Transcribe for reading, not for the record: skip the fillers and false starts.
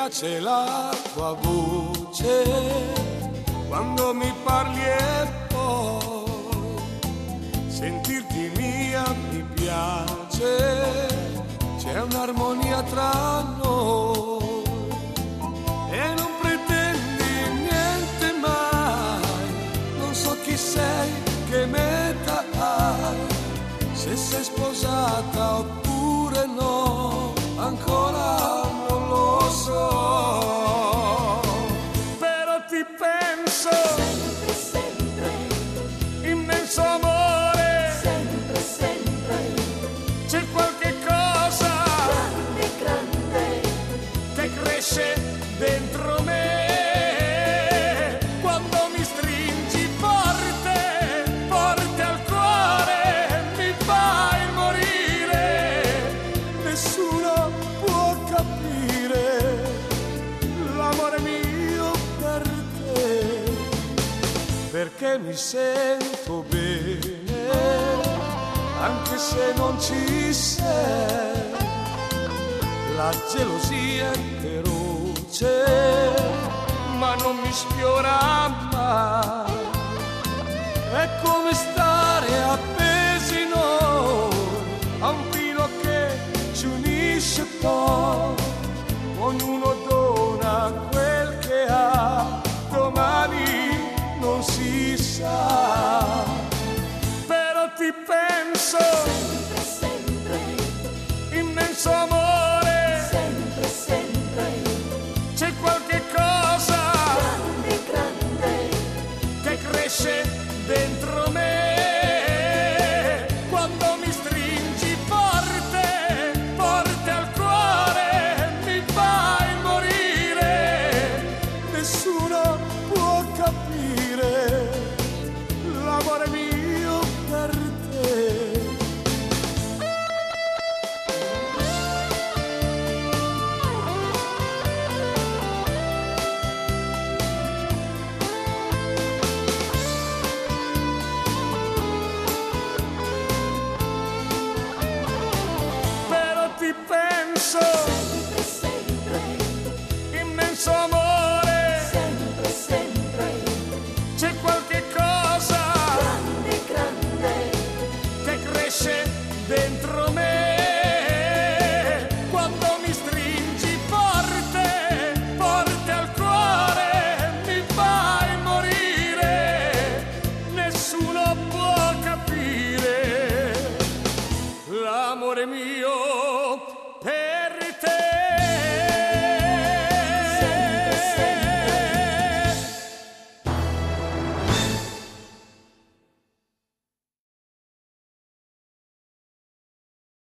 piace la tua voce quando mi parli e poi sentirti mia mi piace, c'è un'armonia tra noi e non pretendi niente mai, non so chi sei, che metà hai, se sei sposata oppure no, ancora non lo so, però ti penso sempre, sempre, immenso amore, sempre, sempre, c'è qualche cosa grande, grande, che cresce dentro me quando mi stringi forte, forte al cuore, mi fai morire, nessuno può capire l'amore mio per te, perché mi sento bene anche se non ci sei, la gelosia è feroce ma non mi sfiora mai, è come stare appesi noi a un filo che ci unisce poi, ognuno